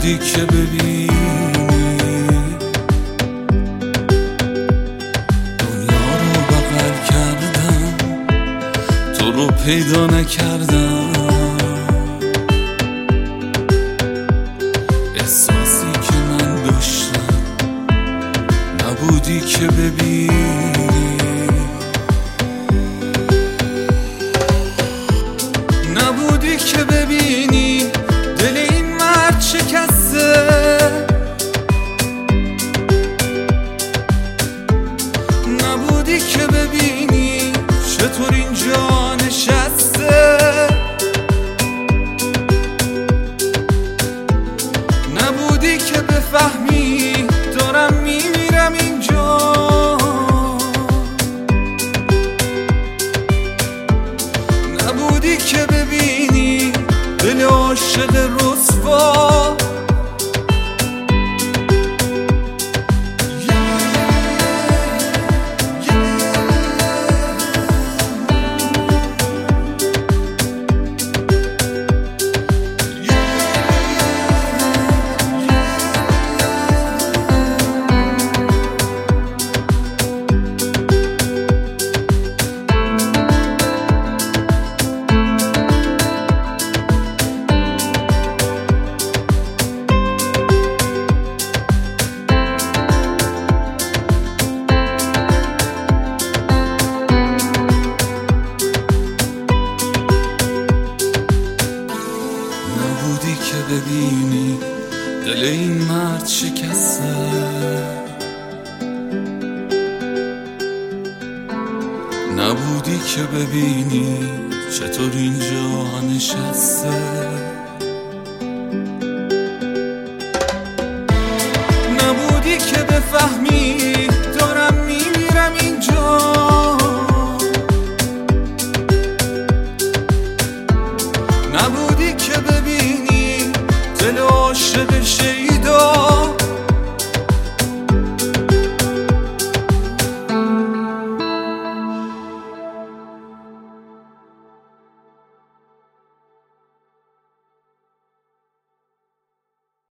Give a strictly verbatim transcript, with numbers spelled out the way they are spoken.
نبودی که ببینی دنیا رو بغل کردم، تو رو پیدا نکردم. احساسی که من داشتم نبودی که ببینی. نبودی که ببینی دل این مرد شکسته، نبودی که ببینی چطور اینجا نشسته، نبودی که بفهمی دارم میمیرم اینجا، نبودی که ببینی دل عاشق رسوا. نبودی که ببینی دل این مرد شکسته، نبودی که ببینی چطور اینجا نشسته، نبودی که بفهمی